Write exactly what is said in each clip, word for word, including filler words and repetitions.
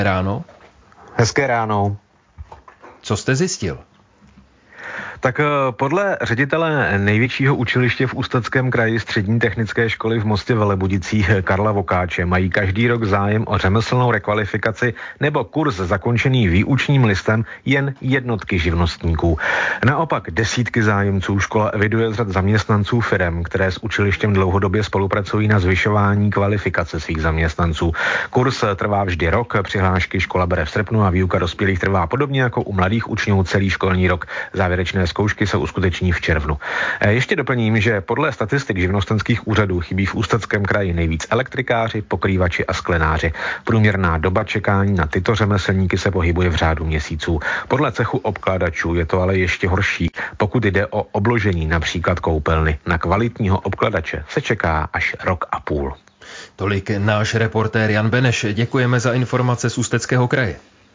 Ráno. Hezké ráno. Co jste zjistil? Tak podle ředitele největšího učiliště v Ústeckém kraji střední technické školy v Mostě Velebudicích Karla Vokáče mají každý rok zájem o řemeslnou rekvalifikaci nebo kurz zakončený výučním listem jen jednotky živnostníků. Naopak desítky zájemců škola eviduje z řad zaměstnanců firem, které s učilištěm dlouhodobě spolupracují na zvyšování kvalifikace svých zaměstnanců. Kurz trvá vždy rok, přihlášky škola bere v srpnu a výuka dospělých trvá podobně jako u mladých učňů celý školní rok. Závěrečné zkoušky se uskuteční v červnu. Ještě doplním, že podle statistik živnostenských úřadů chybí v Ústeckém kraji nejvíc elektrikáři, pokrývači a sklenáři. Průměrná doba čekání na tyto řemeslníky se pohybuje v řádu měsíců. Podle cechu obkladačů je to ale ještě horší, pokud jde o obložení například koupelny. Na kvalitního obkladače se čeká až rok a půl. Tolik náš reportér Jan Beneš. Děkujeme za informace z Ústeckého kraje.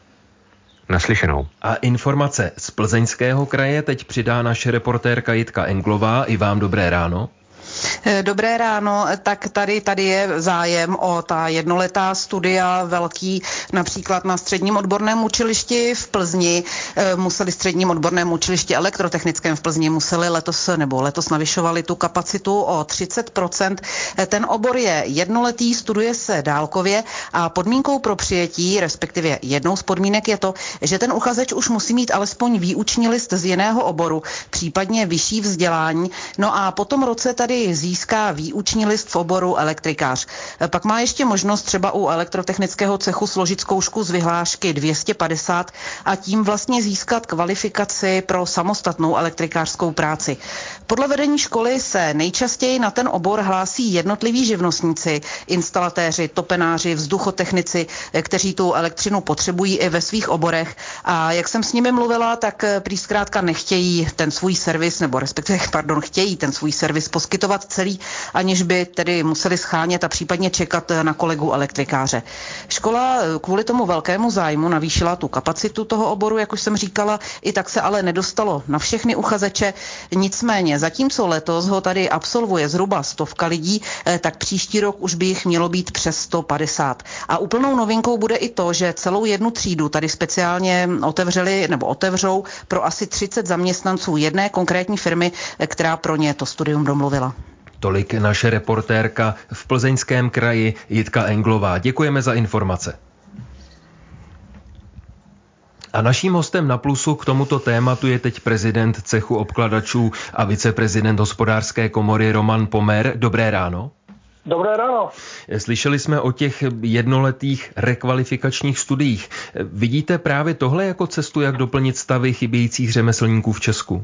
Naslyšenou. A informace z Plzeňského kraje teď přidá naše reportérka Jitka Englová. I vám dobré ráno. Dobré ráno, tak tady, tady je zájem o ta jednoletá studia velký, například na středním odborném učilišti v Plzni. Museli středním odborném učilišti elektrotechnickém v Plzni museli letos, nebo letos navyšovali tu kapacitu o třicet procent. Ten obor je jednoletý, studuje se dálkově a podmínkou pro přijetí, respektive jednou z podmínek je to, že ten uchazeč už musí mít alespoň výuční list z jiného oboru, případně vyšší vzdělání. No a po tom roce tady získá výuční list v oboru elektrikář. Pak má ještě možnost třeba u elektrotechnického cechu složit zkoušku z vyhlášky dvě stě padesát a tím vlastně získat kvalifikaci pro samostatnou elektrikářskou práci. Podle vedení školy se nejčastěji na ten obor hlásí jednotliví živnostníci, instalatéři, topenáři, vzduchotechnici, kteří tu elektřinu potřebují i ve svých oborech. A jak jsem s nimi mluvila, tak prý zkrátka nechtějí ten svůj servis, nebo respektive, pardon, chtějí ten svůj servis poskytovat celý, aniž by tedy museli schánět a případně čekat na kolegu elektrikáře. Škola kvůli tomu velkému zájmu navýšila tu kapacitu toho oboru, jak už jsem říkala, i tak se ale nedostalo na všechny uchazeče. Nicméně, zatímco letos ho tady absolvuje zhruba stovka lidí, tak příští rok už by jich mělo být přes sto padesát. A úplnou novinkou bude i to, že celou jednu třídu tady speciálně otevřeli nebo otevřou pro asi třicet zaměstnanců jedné konkrétní firmy, která pro ně to studium domluvila. Tolik naše reportérka v Plzeňském kraji Jitka Englová. Děkujeme za informace. A naším hostem na Plusu k tomuto tématu je teď prezident cechu obkladačů a viceprezident hospodářské komory Roman Pomer. Dobré ráno. Dobré ráno. Slyšeli jsme o těch jednoletých rekvalifikačních studiích. Vidíte právě tohle jako cestu, jak doplnit stavy chybějících řemeslníků v Česku?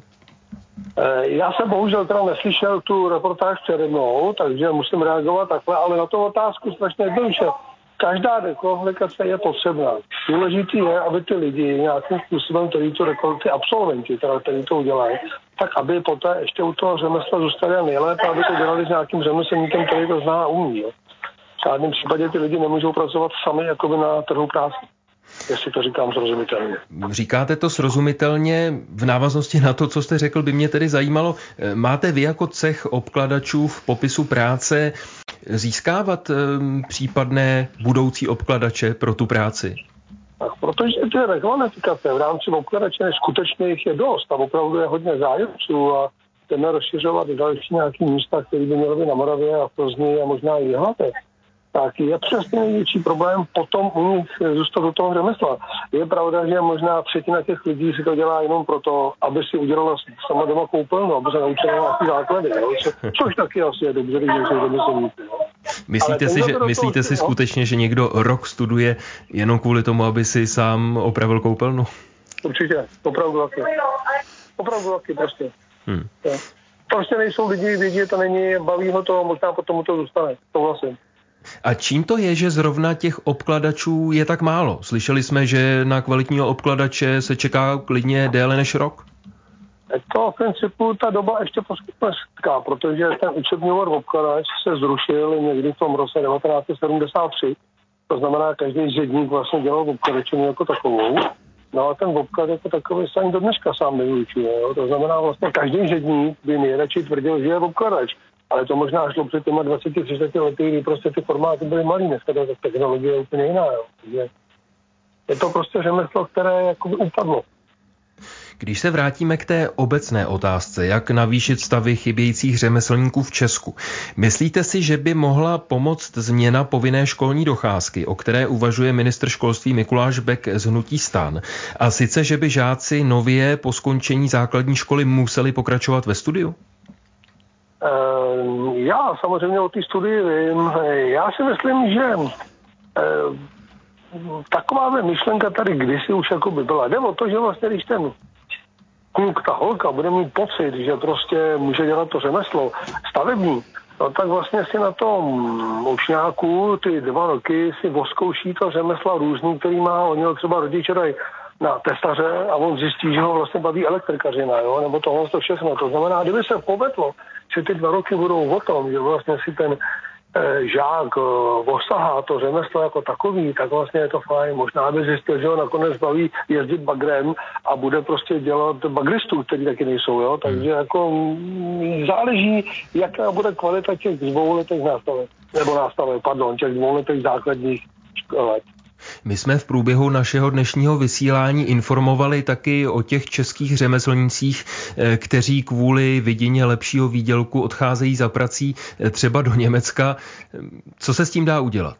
Já jsem bohužel teda neslyšel tu reportáž přede mnou, takže musím reagovat takhle, ale na tu otázku strašně jednoduše. Každá rekvalifikace je potřebná. Důležitý je, aby ty lidi nějakým způsobem, který to rekvalifikaci, absolventi, teda, který to udělají, tak aby poté ještě u toho řemesla zůstali nejlépe, aby to dělali s nějakým řemeslníkem, který to zná a umí. Jo. V žádném případě ty lidi nemůžou pracovat sami jakoby na trhu práce. Jestli to říkám srozumitelně. Říkáte to srozumitelně. V návaznosti na to, co jste řekl, by mě tedy zajímalo, máte vy jako cech obkladačů v popisu práce získávat um, případné budoucí obkladače pro tu práci? Tak, protože ty rekvalifikace v rámci obkladače skutečně jich je dost a opravdu je hodně zájemců a chceme rozšiřovat další nějaký místa, které by měly být na Moravě a v Plzni a možná i v Jihlavě. Tak je přesně největší problém potom u nich zůstat do toho řemesla. Je pravda, že možná třetina těch lidí si to dělá jenom proto, aby si udělala sama doma koupelnu, aby se naučila nějaký základy, jo? Co, což taky asi je dobře, když jsou řemeslníci. Myslíte si, že, myslíte si skutečně, že někdo rok studuje jenom kvůli tomu, aby si sám opravil koupelnu? Určitě, opravdu taky. Opravdu taky prostě. Hmm. Prostě nejsou lidi, vědí, to není, baví ho to, možná potom to zůstane. To vlastně. A čím to je, že zrovna těch obkladačů je tak málo? Slyšeli jsme, že na kvalitního obkladače se čeká klidně déle než rok? To v principu ta doba ještě poskytne setká, protože ten učební obor obkladač se zrušil někdy v tom roce devatenáct set sedmdesát tři. To znamená, každý zedník vlastně dělal obkladačinu jako takovou. No a ten obklad jako takový se ani do dneška sám nevyučuje. To znamená, vlastně každý zedník by nejradši tvrdil, že je obkladač. Ale to možná šlo před těma dvaceti třiceti lety, kdy prostě ty formáty byly malý, dneska ta technologie je úplně jiná. Jo. Takže Je to prostě řemeslo, které jakoby upadlo. Když se vrátíme k té obecné otázce, jak navýšit stavy chybějících řemeslníků v Česku, myslíte si, že by mohla pomoct změna povinné školní docházky, o které uvažuje ministr školství Mikuláš Bek z hnutí STAN? A sice, že by žáci nově po skončení základní školy museli pokračovat ve studiu? Já samozřejmě o té studii vím. Já si myslím, že taková myšlenka tady kdysi už jako by byla. Jde o to, že vlastně když ten kluk, ta holka bude mít pocit, že prostě může dělat to řemeslo stavební, no tak vlastně si na tom učňáku ty dva roky si voskouší to řemesla různý, který má, oni ho třeba rodiče dají na tesaře a on zjistí, že ho vlastně baví elektrikařina, jo, nebo tohle to všechno. To znamená, kdyby se povedlo, že ty dva roky budou o tom, že vlastně si ten e, žák e, osahá to řemeslo jako takový, tak vlastně je to fajn. Možná by zjistil, že ho nakonec baví jezdit bagrem a bude prostě dělat bagristů, kteří taky nejsou, jo. Takže jako m, záleží, jaká bude kvalita těch dvouletých nástavek, nebo nástavek, pardon, těch dvouletých základních let. My jsme v průběhu našeho dnešního vysílání informovali taky o těch českých řemeslnících, kteří kvůli vidině lepšího výdělku odcházejí za prací třeba do Německa. Co se s tím dá udělat?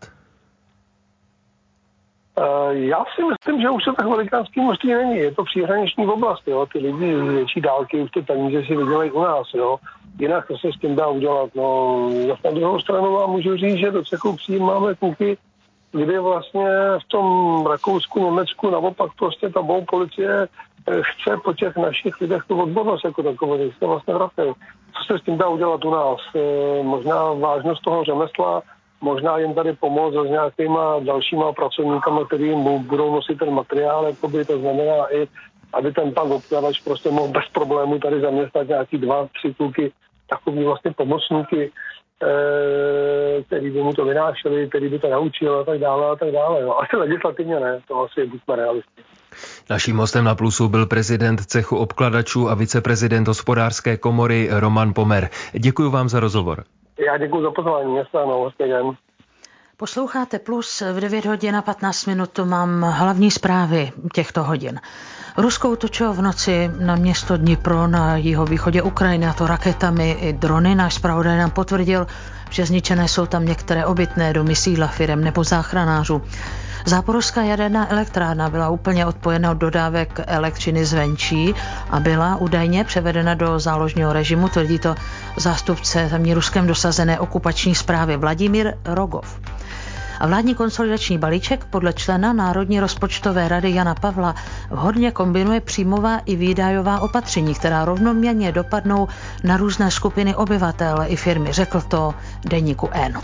Já si myslím, že už to tak velikánský množství není. Je to příhraniční oblast, jo. Ty lidi z větší dálky už ty peníze si vydělají u nás, jo. Jinak to se s tím dá udělat. No, na druhou stranu vám můžu říct, že do Čechů přijímáme kluky, kdy vlastně v tom Rakousku, Německu naopak prostě ta bou policie chce po těch našich lidech tu odbornost jako takovou, když se vlastně vrací. Co se s tím dá udělat u nás? Možná vážnost toho řemesla, možná jim tady pomoct s nějakýma dalšíma pracovníkama, který jim budou nosit ten materiál, jakoby, to znamená i, aby ten pan obkladač prostě mohl bez problému tady zaměstnat nějaký dva, tři kluky, takový vlastně pomocníky, který by mu to vynášeli, který by to naučil a tak dále a tak dále. No, asi legislativně ne, to asi buďme realisti. Naším hostem na Plusu byl prezident cechu obkladačů a viceprezident hospodářské komory Roman Pomer. Děkuji vám za rozhovor. Já děkuji za pozvání, městano, hezký den. Posloucháte Plus, v devět hodin a patnáct minut mám hlavní zprávy těchto hodin. Rusko útočilo v noci na město Dnipro na jihovýchodě Ukrajiny, a to raketami i drony. Náš zpravodaj nám potvrdil, že zničené jsou tam některé obytné domy, sídla firem nebo záchranářů. Záporožská jaderná elektrárna byla úplně odpojena od dodávek elektřiny zvenčí a byla údajně převedena do záložního režimu, tvrdí to zástupce tamní Ruskem dosazené okupační správy Vladimír Rogov. A vládní konsolidační balíček podle člena Národní rozpočtové rady Jana Pavla vhodně kombinuje příjmová i výdajová opatření, která rovnoměrně dopadnou na různé skupiny obyvatel i firmy, řekl to deníku N.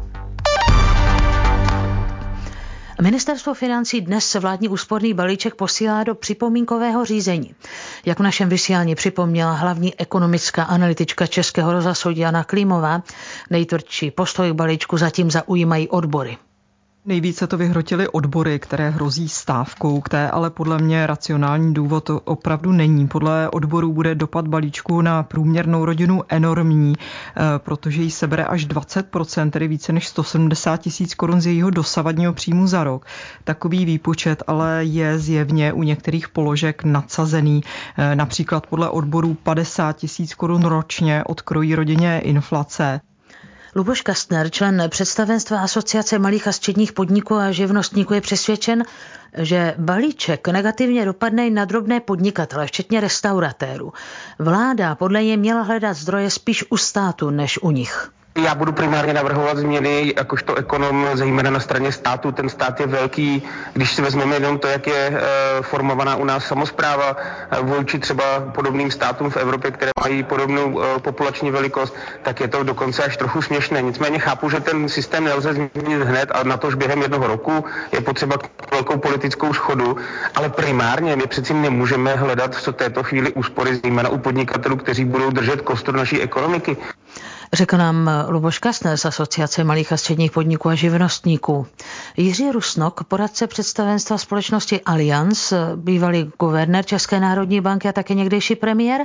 Ministerstvo financí dnes se vládní úsporný balíček posílá do připomínkového řízení. Jak v našem vysílání připomněla hlavní ekonomická analytička Českého rozhlasu Jana Klímová, nejtvrdší postoj k balíčku zatím zaujímají odbory. Nejvíce to vyhrotily odbory, které hrozí stávkou, které ale podle mě racionální důvod opravdu není. Podle odborů bude dopad balíčku na průměrnou rodinu enormní, protože jí sebere až dvacet procent, tedy více než sto sedmdesát tisíc korun z jejího dosavadního příjmu za rok. Takový výpočet ale je zjevně u některých položek nadsazený. Například podle odborů padesát tisíc korun ročně odkrojí rodině inflace. Luboš Kastner, člen představenstva Asociace malých a středních podniků a živnostníků, je přesvědčen, že balíček negativně dopadne i na drobné podnikatele, včetně restauratérů. Vláda podle něj měla hledat zdroje spíš u státu než u nich. Já budu primárně navrhovat změny, jakožto ekonom, zejména na straně státu. Ten stát je velký, když si vezmeme jenom to, jak je e, formovaná u nás samospráva e, vůči třeba podobným státům v Evropě, které mají podobnou e, populační velikost, tak je to dokonce až trochu směšné. Nicméně chápu, že ten systém nelze změnit hned a na to už během jednoho roku je potřeba velkou politickou shodu, ale primárně my přeci nemůžeme hledat v této chvíli úspory, zejména u podnikatelů, kteří budou držet kostru naší ekonomiky. Řekl nám Luboš Kastner z Asociace malých a středních podniků a živnostníků. Jiří Rusnok, poradce představenstva společnosti Allianz, bývalý guvernér České národní banky a také někdejší premiér,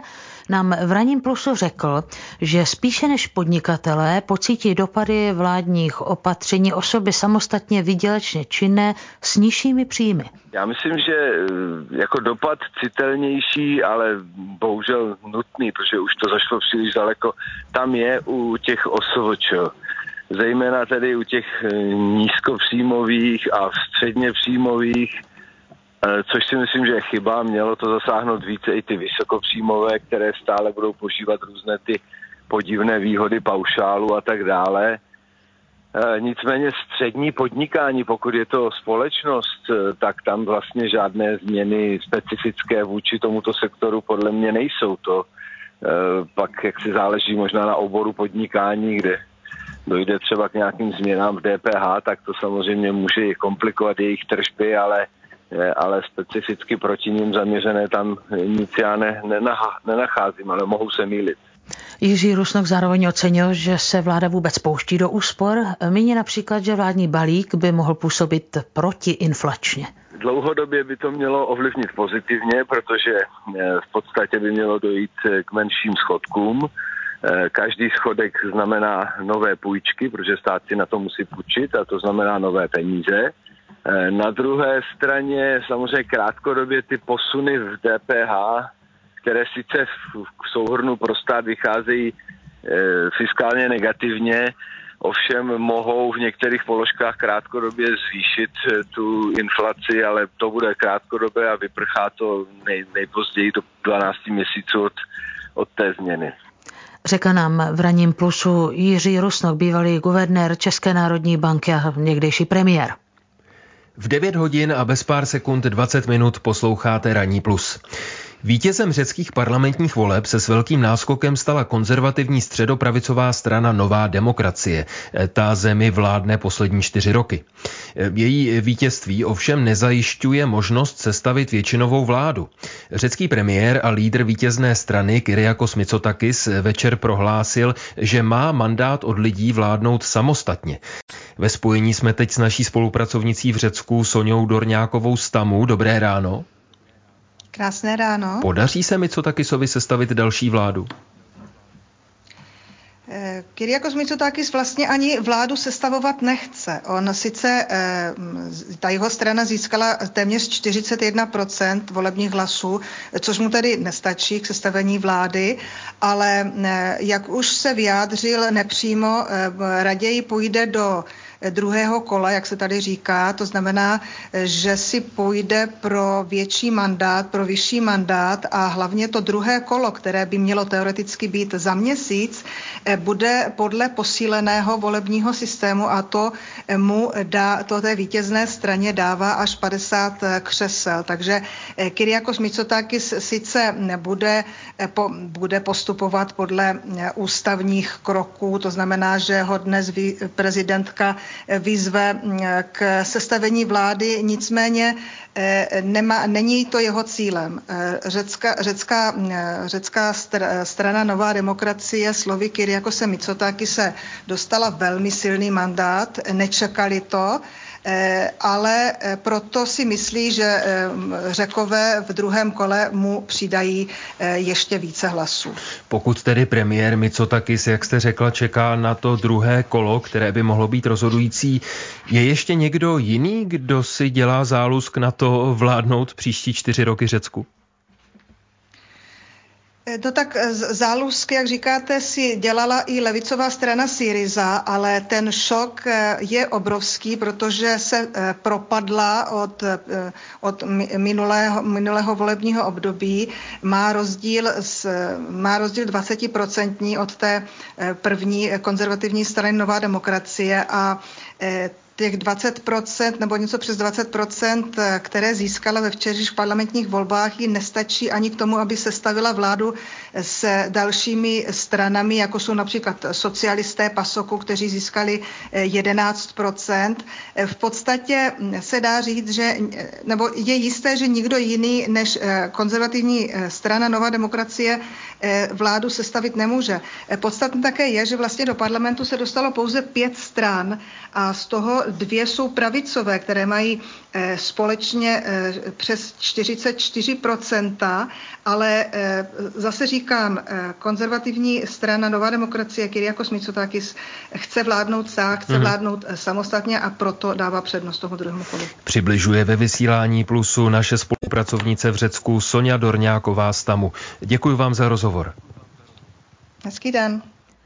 nám v Ranním plusu řekl, že spíše než podnikatelé pocítí dopady vládních opatření osoby samostatně výdělečně činné s nižšími příjmy. Já myslím, že jako dopad citelnější, ale bohužel nutný, protože už to zašlo příliš daleko, tam je u těch O S V Č. Zejména tedy u těch nízkopříjmových a středně příjmových, což si myslím, že je chyba. Mělo to zasáhnout více i ty vysokopříjmové, které stále budou požívat různé ty podivné výhody paušálu a tak dále. Nicméně střední podnikání, pokud je to společnost, tak tam vlastně žádné změny specifické vůči tomuto sektoru podle mě nejsou. To pak jak si záleží možná na oboru podnikání, kde dojde třeba k nějakým změnám v D P H, tak to samozřejmě může komplikovat jejich tržby, ale, ale specificky proti ním zaměřené tam nic já ne, nenacházím, ale mohu se mýlit. Jiří Rusnok zároveň ocenil, že se vláda vůbec pouští do úspor. Míní například, že vládní balík by mohl působit protiinflačně. Dlouhodobě by to mělo ovlivnit pozitivně, protože v podstatě by mělo dojít k menším schodkům. Každý schodek znamená nové půjčky, protože stát si na to musí půjčit a to znamená nové peníze. Na druhé straně samozřejmě krátkodobě ty posuny v D P H, které sice v souhrnu pro stát vycházejí fiskálně negativně, ovšem mohou v některých položkách krátkodobě zvýšit tu inflaci, ale to bude krátkodobé a vyprchá to nej, nejpozději do dvanácti měsíců od, od té změny. Řekl nám v Ranním plusu Jiří Rusnok, bývalý guvernér České národní banky a někdejší premiér. V devět hodin a bez pár sekund dvacet minut posloucháte Ranní plus. Vítězem řeckých parlamentních voleb se s velkým náskokem stala konzervativní středopravicová strana Nová demokracie. Ta zemi vládne poslední čtyři roky. Její vítězství ovšem nezajišťuje možnost sestavit většinovou vládu. Řecký premiér a lídr vítězné strany Kyriakos Mitsotakis večer prohlásil, že má mandát od lidí vládnout samostatně. Ve spojení jsme teď s naší spolupracovnicí v Řecku Soňou Dorňákovou z Tamu. Dobré ráno. Krásné ráno. Podaří se Mitsotakisovi sestavit další vládu? Kyriakos Mitsotakis vlastně ani vládu sestavovat nechce. On sice, ta jeho strana získala téměř čtyřicet jedna procent volebních hlasů, což mu tedy nestačí k sestavení vlády, ale jak už se vyjádřil nepřímo, raději půjde do druhého kola, jak se tady říká, to znamená, že si půjde pro větší mandát, pro vyšší mandát a hlavně to druhé kolo, které by mělo teoreticky být za měsíc, bude podle posíleného volebního systému a to mu dá, to té vítězné straně dává až padesát křesel. Takže Kyriakos Mitsotakis sice bude, po, bude postupovat podle ústavních kroků, to znamená, že ho dnes prezidentka vyzve k sestavení vlády, nicméně nema, není to jeho cílem. Řecka, řecká, řecká strana Nová demokracie slovy Kyriakose Mitsotakise dostala velmi silný mandát, nečekali to, ale proto si myslí, že Řekové v druhém kole mu přidají ještě více hlasů. Pokud tedy premiér Mitsotakis, jak jste řekla, čeká na to druhé kolo, které by mohlo být rozhodující, je ještě někdo jiný, kdo si dělá zálusk na to vládnout příští čtyři roky Řecku? No tak zálusky, jak říkáte, si dělala i levicová strana Syriza, ale ten šok je obrovský, protože se propadla od, od minulého, minulého volebního období. Má rozdíl, s, má rozdíl dvacet procent od té první konzervativní strany Nová demokracie a těch dvacet procent nebo něco přes dvacet procent, které získala ve včerejších parlamentních volbách, ji nestačí ani k tomu, aby sestavila vládu s dalšími stranami, jako jsou například socialisté PASOKu, kteří získali jedenáct procent. V podstatě se dá říct, že, nebo je jisté, že nikdo jiný než konzervativní strana Nová demokracie vládu sestavit nemůže. Podstatné také je, že vlastně do parlamentu se dostalo pouze pět stran a z toho dvě jsou pravicové, které mají eh, společně eh, přes čtyřicet čtyři procent, ale eh, zase říká, říkám, konzervativní strana Nová demokracie Kyriakos Mitsotakis chce vládnout sám, chce mm-hmm. vládnout samostatně a proto dává přednost tomu druhému kolu. Přibližuje ve vysílání Plusu naše spolupracovnice v Řecku Sonja Dorňáková z Tamu. Děkuji vám za rozhovor. Hezký den.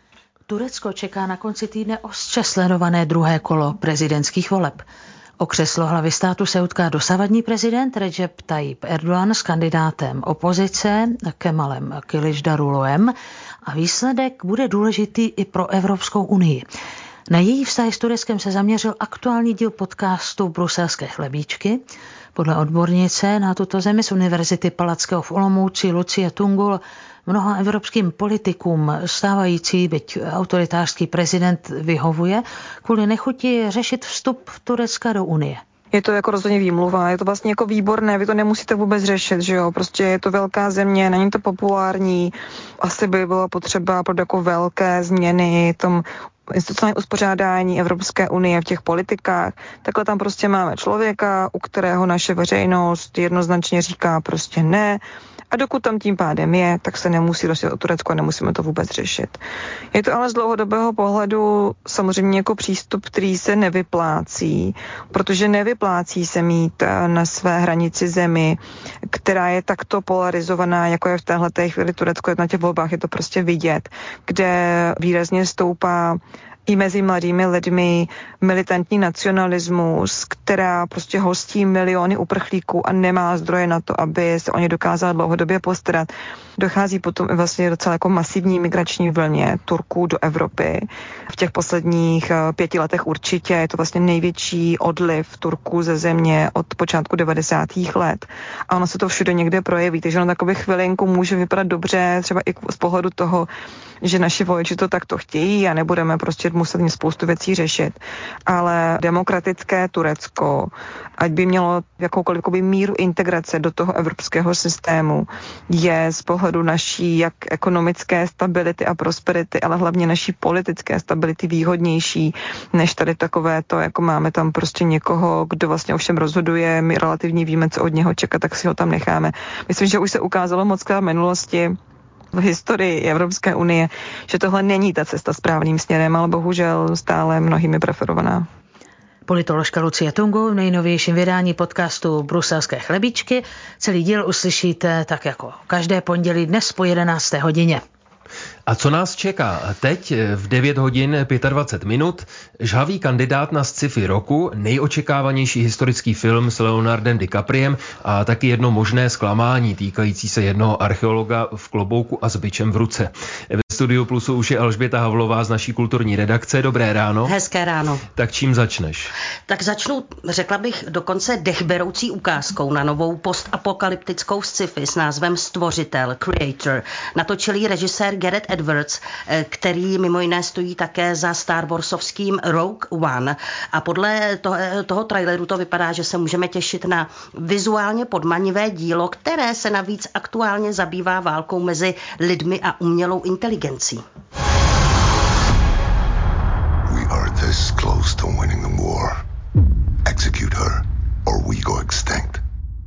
Turecko čeká na konci týdne ostře sledované druhé kolo prezidentských voleb. O křeslo hlavy státu se utká dosavadní prezident Recep Tayyip Erdogan s kandidátem opozice Kemalem Kılıçdaroğluem a výsledek bude důležitý i pro Evropskou unii. Na její vztahy s Tureckem se zaměřil aktuální díl podcastu Bruselské chlebíčky. Podle odbornice na tuto zemi z Univerzity Palackého v Olomouci Lucie Tungul mnoha evropským politikům stávající, byť autoritářský prezident vyhovuje, kvůli nechuti řešit vstup Turecka do Unie. Je to jako rozhodně výmluva, je to vlastně jako výborné, vy to nemusíte vůbec řešit, že jo, prostě je to velká země, není to populární, asi by bylo potřeba pro jako velké změny v tom institucionální uspořádání Evropské unie v těch politikách. Takhle tam prostě máme člověka, u kterého naše veřejnost jednoznačně říká prostě ne. A dokud tam tím pádem je, tak se nemusí rozjet o Turecku a nemusíme to vůbec řešit. Je to ale z dlouhodobého pohledu samozřejmě jako přístup, který se nevyplácí, protože nevyplácí se mít na své hranici zemi, která je takto polarizovaná, jako je v téhle chvíli Turecko, na těch volbách je to prostě vidět, kde výrazně stoupá i mezi mladými lidmi militantní nacionalismus, která prostě hostí miliony uprchlíků a nemá zdroje na to, aby se o ně dokázala dlouhodobě postarat. Dochází potom i vlastně docela jako masivní migrační vlně Turků do Evropy. V těch posledních pěti letech určitě je to vlastně největší odliv Turků ze země od počátku devadesátých let. A ono se to všude někde projeví, takže ono takové chvilinku může vypadat dobře, třeba i z pohledu toho, že naši voliči to takto chtějí a nebudeme prostě muset spoustu věcí řešit. Ale demokratické Turecko, ať by mělo jakoukoliv míru integrace do toho evropského systému, je z pohledu naší jak ekonomické stability a prosperity, ale hlavně naší politické stability výhodnější, než tady takové to, jako máme tam prostě někoho, kdo vlastně ovšem rozhoduje, my relativně víme, co od něho čekat, tak si ho tam necháme. Myslím, že už se ukázalo mockrát v minulosti, v historii Evropské unie, že tohle není ta cesta správným směrem, ale bohužel stále mnohými preferovaná. Politoložka Lucie Tungu v nejnovějším vydání podcastu Bruselské chlebíčky. Celý díl uslyšíte tak jako každé pondělí dnes po jedenácté hodině. A co nás čeká? Teď v devět hodin dvacet pět minut žhavý kandidát na sci-fi roku, nejočekávanější historický film s Leonardem DiCapriem a taky jedno možné zklamání týkající se jednoho archeologa v klobouku a s bičem v ruce. Ve studiu Plusu už je Alžběta Havlová z naší kulturní redakce. Dobré ráno. Hezké ráno. Tak čím začneš? Tak začnu, řekla bych, dokonce dechberoucí ukázkou na novou postapokalyptickou sci-fi s názvem Stvořitel, Creator. Natočilý režisér Gareth Edwards, který mimo jiné stojí také za Star Warsovským Rogue One. A podle toho, toho traileru to vypadá, že se můžeme těšit na vizuálně podmanivé dílo, které se navíc aktuálně zabývá válkou mezi lidmi a umělou inteligencí. We are this close to winning the war. Execute her, or we go extinct.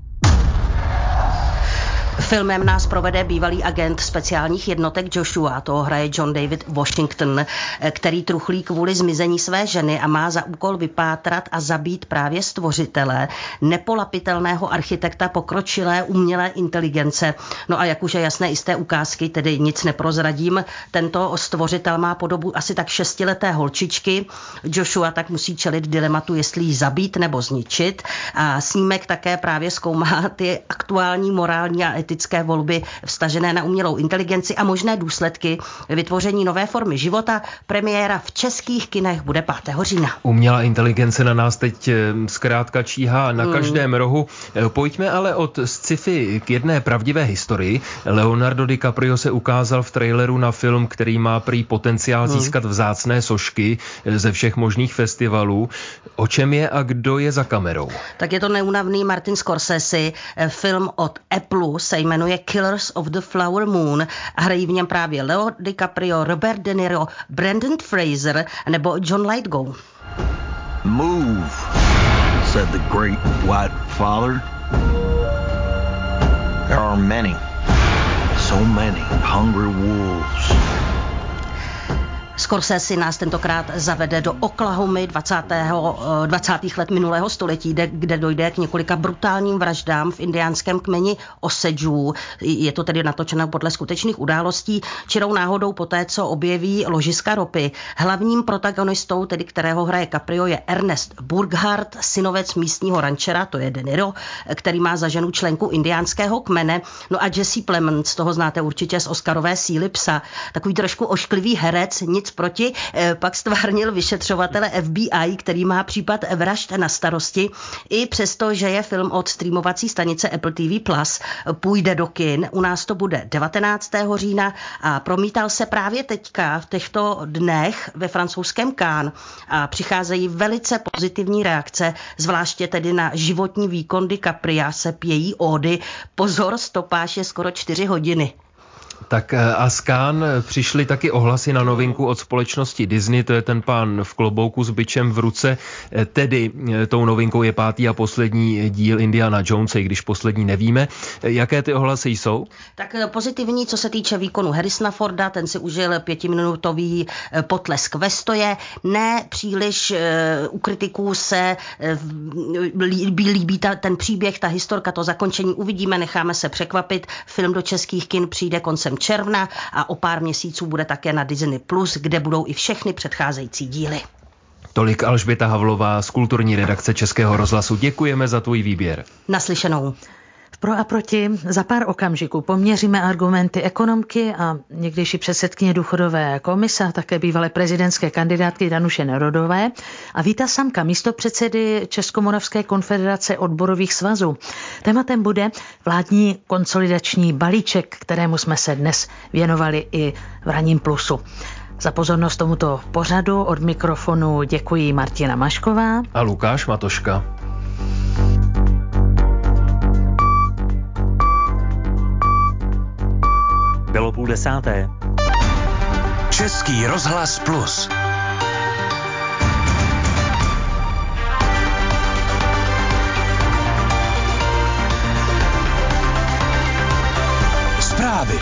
Filmem nás provede bývalý agent speciálních jednotek Joshua, toho hraje John David Washington, který truchlí kvůli zmizení své ženy a má za úkol vypátrat a zabít právě stvořitele, nepolapitelného architekta pokročilé umělé inteligence. No a jak už je jasné i z té ukázky, tedy nic neprozradím, tento stvořitel má podobu asi tak šestileté holčičky. Joshua tak musí čelit dilematu, jestli ji zabít nebo zničit. A snímek také právě zkoumá ty aktuální morální a etické volby vztažené na umělou inteligenci a možné důsledky vytvoření nové formy života. Premiéra v českých kinech bude pátého října. Umělá inteligence na nás teď zkrátka číhá na každém mm. rohu. Pojďme ale od sci-fi k jedné pravdivé historii. Leonardo DiCaprio se ukázal v traileru na film, který má prý potenciál získat vzácné sošky ze všech možných festivalů. O čem je a kdo je za kamerou? Tak je to neúnavný Martin Scorsese. Film od Apple se jmenuje Killers of the Flower Moon a hrají v něm právě Leo DiCaprio, Robert De Niro, Brendan Fraser nebo John Lithgow. Move, said the great white father. There are many, so many hungry wolves. Scorsese nás tentokrát zavede do Oklahomy dvacátého, dvacátých let minulého století, kde, kde dojde k několika brutálním vraždám v indiánském kmeni Osadžů. Je to tedy natočeno podle skutečných událostí, čirou náhodou poté, co objeví ložiska ropy. Hlavním protagonistou, tedy kterého hraje Caprio, je Ernest Burkhardt, synovec místního rančera, to je De Niro, který má za ženu členku indiánského kmene. No a Jesse Plemons, toho znáte určitě z Oscarové Síly psa, takový trošku ošklivý herec, nic proti, pak stvárnil vyšetřovatele F B I, který má případ vražd na starosti. I přesto, že je film od streamovací stanice Apple T V Plus, půjde do kin. U nás to bude devatenáctého října a promítal se právě teďka v těchto dnech ve francouzském Cannes a přicházejí velice pozitivní reakce, zvláště tedy na životní výkon DiCapria se pějí ódy. Pozor, stopáž je skoro čtyři hodiny. Tak a z Cannes přišly taky ohlasy na novinku od společnosti Disney, to je ten pán v klobouku s bičem v ruce, tedy tou novinkou je pátý a poslední díl Indiana Jones, i když poslední nevíme. Jaké ty ohlasy jsou? Tak pozitivní, co se týče výkonu Harrisona Forda, ten si užil pětiminutový potlesk ve stoje. Ne příliš u kritiků se líbí, líbí ta, ten příběh, ta historka, to zakončení. Uvidíme, necháme se překvapit. Film do českých kin přijde koncem června a o pár měsíců bude také na Disney Plus, kde budou i všechny předcházející díly. Tolik Alžběta Havlová z kulturní redakce Českého rozhlasu. Děkujeme za tvůj výběr. Naslyšenou. Pro a proti za pár okamžiků poměříme argumenty ekonomky a někdejší předsedkyně důchodové komise a také bývalé prezidentské kandidátky Danuše Nerudové a Víta Samka, místopředsedy Českomoravské konfederace odborových svazů. Tématem bude vládní konsolidační balíček, kterému jsme se dnes věnovali i v Ranním plusu. Za pozornost tomuto pořadu od mikrofonu děkuji Martina Mašková a Lukáš Matoška. Bylo půl desáté. Český rozhlas Plus. Zprávy.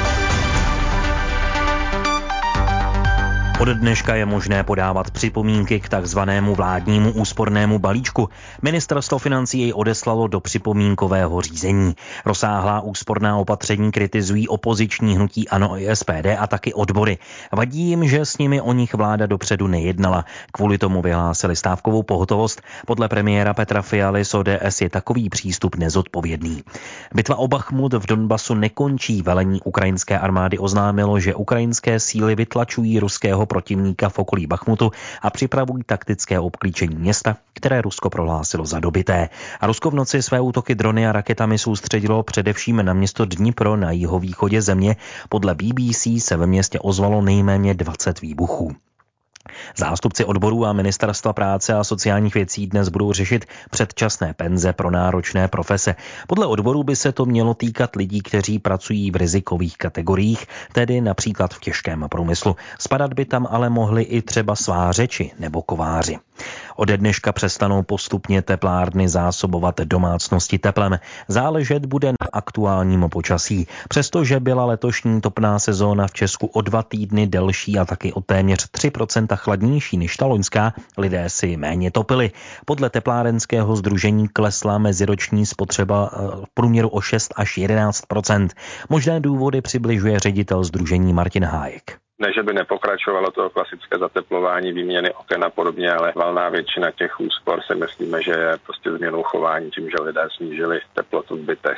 Od dneška je možné podávat připomínky k takzvanému vládnímu úspornému balíčku. Ministerstvo financí jej odeslalo do připomínkového řízení. Rozsáhlá úsporná opatření kritizují opoziční hnutí ANO i S P D a taky odbory. Vadí jim, že s nimi o nich vláda dopředu nejednala. Kvůli tomu vyhlásili stávkovou pohotovost. Podle premiéra Petra Fialy z O D S je takový přístup nezodpovědný. Bitva o Bachmut v Donbasu nekončí. Velení ukrajinské armády oznámilo, že ukrajinské síly vytlačují ruského protivníka v okolí Bachmutu a připravují taktické obklíčení města, které Rusko prohlásilo za dobyté. A Rusko v noci své útoky drony a raketami soustředilo především na město Dnipro na jihovýchodě země. Podle B B C se ve městě ozvalo nejméně dvacet výbuchů. Zástupci odborů a Ministerstva práce a sociálních věcí dnes budou řešit předčasné penze pro náročné profese. Podle odborů by se to mělo týkat lidí, kteří pracují v rizikových kategoriích, tedy například v těžkém průmyslu. Spadat by tam ale mohli i třeba svářeči nebo kováři. Ode dneška přestanou postupně teplárny zásobovat domácnosti teplem. Záležet bude na aktuálním počasí. Přestože byla letošní topná sezóna v Česku o dva týdny delší a taky o téměř tři procenta chladnější než ta loňská, lidé si méně topili. Podle teplárenského sdružení klesla meziroční spotřeba v průměru o šest až jedenáct procent. Možné důvody přibližuje ředitel sdružení Martin Hájek. Ne, že by nepokračovalo to klasické zateplování, výměny oken a podobně, ale valná většina těch úspor si myslíme, že je prostě změnou chování tím, že lidé snížili teplotu v bytech.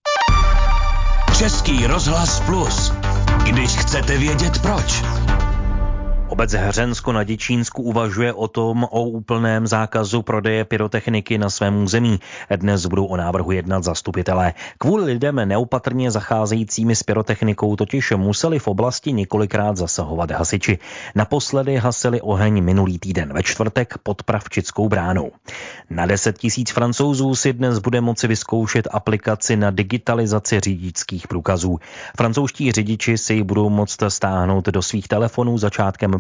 Český rozhlas Plus. Když chcete vědět proč. Obec Hřensko na Děčínsku uvažuje o tom o úplném zákazu prodeje pyrotechniky na svém území. Dnes budou o návrhu jednat zastupitelé. Kvůli lidem neopatrně zacházejícími s pyrotechnikou totiž museli v oblasti několikrát zasahovat hasiči. Naposledy hasili oheň minulý týden ve čtvrtek pod Pravčickou bránou. Na deset tisíc Francouzů si dnes bude moci vyzkoušet aplikaci na digitalizaci řidičských průkazů. Francouzští řidiči si ji budou moct stáhnout do svých telefonů začátkem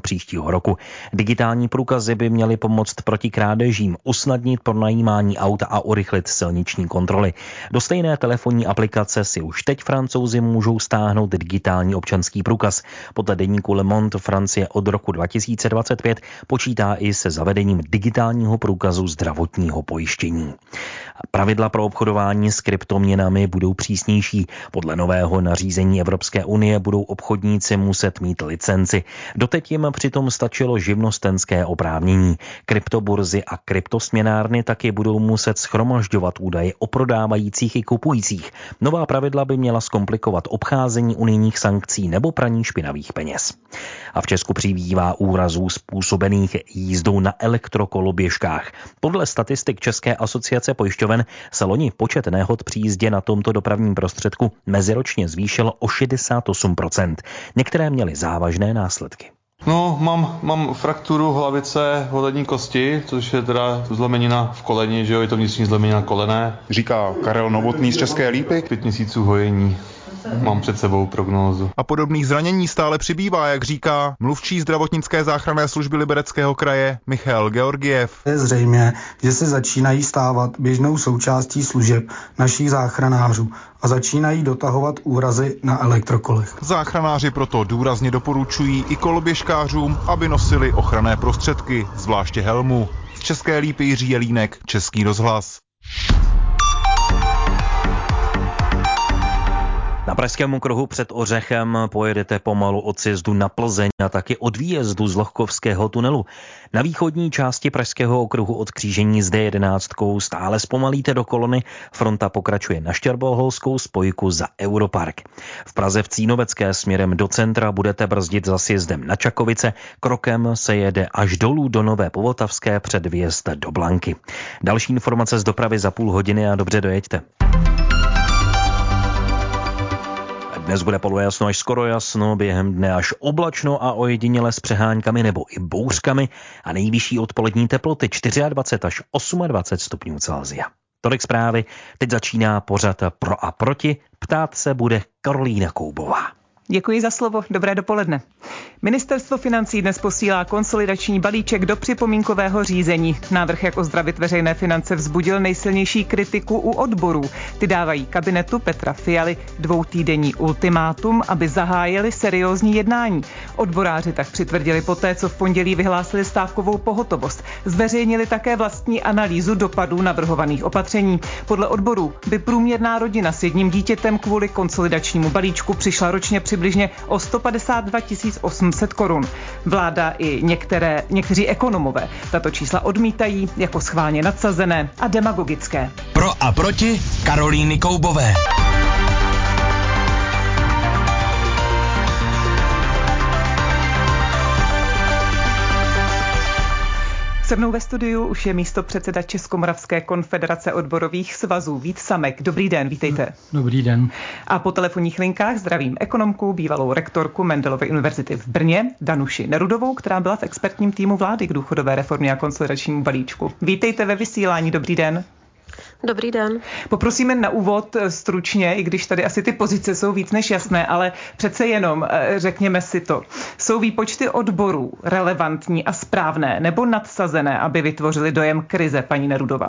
příštího roku. Digitální průkazy by měly pomoct proti krádežím, usnadnit pronajímání auta a urychlit silniční kontroly. Do stejné telefonní aplikace si už teď Francouzi můžou stáhnout digitální občanský průkaz. Podle deníku Le Monde Francie od roku dva tisíce dvacet pět počítá i se zavedením digitálního průkazu zdravotního pojištění. Pravidla pro obchodování s kryptoměnami budou přísnější. Podle nového nařízení Evropské unie budou obchodníci muset mít licenci. Doteď jim přitom stačilo živnostenské oprávnění. Kryptoburzy a kryptosměnárny taky budou muset shromažďovat údaje o prodávajících i kupujících. Nová pravidla by měla zkomplikovat obcházení unijních sankcí nebo praní špinavých peněz. A v Česku přibývá úrazů způsobených jízdou na elektrokoloběžkách. Podle statistik České asociace pojišťoven se loni počet nehod při jízdě na tomto dopravním prostředku meziročně zvýšil o šedesát osm procent. Některé měly závažné následky. No, mám, mám frakturu hlavice holenní kosti, což je teda zlomenina v koleni, že jo, je to vnitřní zlomenina kolené. Říká Karel Novotný z České Lípy. Pět měsíců hojení. Mám před sebou prognózu. A podobných zranění stále přibývá, jak říká mluvčí zdravotnické záchranné služby Libereckého kraje Michal Georgiev. Je zřejmé, že se začínají stávat běžnou součástí služeb našich záchranářů a začínají dotahovat úrazy na elektrokolech. Záchranáři proto důrazně doporučují i koloběžkářům, aby nosili ochranné prostředky, zvláště helmu. Z České Lípy Jiří Jelínek, Český rozhlas. Na pražském okruhu před Ořechem pojedete pomalu od sjezdu na Plzeň a taky od výjezdu z Lochkovského tunelu. Na východní části pražského okruhu od křížení s D jedenáct stále zpomalíte do kolony, fronta pokračuje na Štěrboholskou spojku za Europark. V Praze v Cínovecké směrem do centra budete brzdit za sjezdem na Čakovice, krokem se jede až dolů do Nové Povltavské před výjezd do Blanky. Další informace z dopravy za půl hodiny a dobře dojeďte. Dnes bude polojasno až skoro jasno, během dne až oblačno a ojediněle s přeháňkami nebo i bouřkami a nejvyšší odpolední teploty dvacet čtyři až dvacet osm stupňů Celsia. Tolik zprávy, teď začíná pořad Pro a proti, ptát se bude Karolína Koubová. Děkuji za slovo, dobré dopoledne. Ministerstvo financí dnes posílá konsolidační balíček do připomínkového řízení. Návrh, jak ozdravit veřejné finance, vzbudil nejsilnější kritiku u odborů. Ty dávají kabinetu Petra Fialy dvoutýdenní ultimátum, aby zahájili seriózní jednání. Odboráři tak přitvrdili poté, co v pondělí vyhlásili stávkovou pohotovost. Zveřejnili také vlastní analýzu dopadů navrhovaných opatření. Podle odborů by průměrná rodina s jedním dítětem kvůli konsolidačnímu balíčku přišla ročně přibližně o sto padesát dva tisíc osm set korun. Vláda i některé, někteří ekonomové tato čísla odmítají jako schválně nadsazené a demagogické. Pro a proti Karolíny Koubové. Se mnou ve studiu už je místopředseda Českomoravské konfederace odborových svazů Vít Samek. Dobrý den, vítejte. Dobrý den. A po telefonních linkách zdravím ekonomku, bývalou rektorku Mendelovy univerzity v Brně, Danuši Nerudovou, která byla v expertním týmu vlády k důchodové reformě a konsolidačnímu balíčku. Vítejte ve vysílání, dobrý den. Dobrý den. Poprosíme na úvod stručně, i když tady asi ty pozice jsou víc než jasné, ale přece jenom řekněme si to. Jsou výpočty odborů relevantní a správné nebo nadsazené, aby vytvořili dojem krize, paní Nerudová?